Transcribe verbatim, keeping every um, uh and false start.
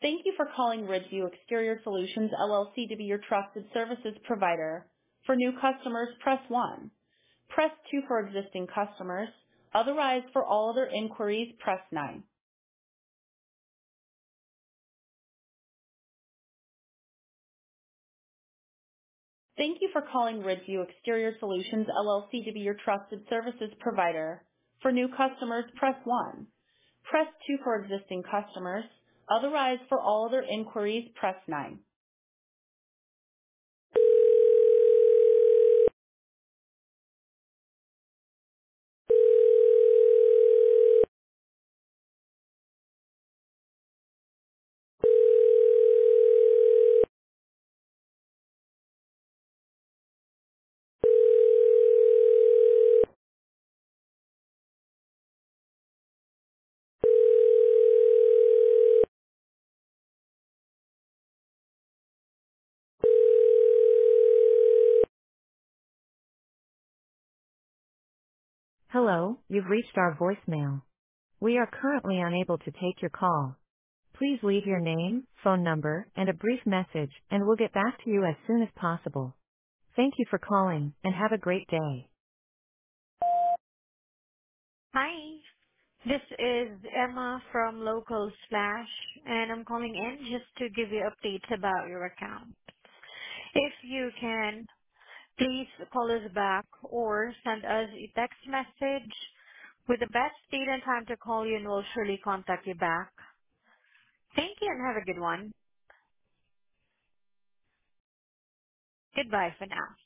Thank you for calling Ridgeview Exterior Solutions, L L C to be your trusted services provider. For new customers, press one. Press two for existing customers. Otherwise, for all other inquiries, press nine. Thank you for calling Ridgeview Exterior Solutions, L L C to be your trusted services provider. For new customers, press one. Press two for existing customers. Otherwise, for all other inquiries, press nine. Hello, you've reached our voicemail. We are currently unable to take your call. Please leave your name, phone number, and a brief message, and we'll get back to you as soon as possible. Thank you for calling, and have a great day. Hi, this is Emma from Local Slash, and I'm calling in just to give you updates about your account. If you can, please call us back or send us a text message with the best date and time to call you, and we'll surely contact you back. Thank you and have a good one. Goodbye for now.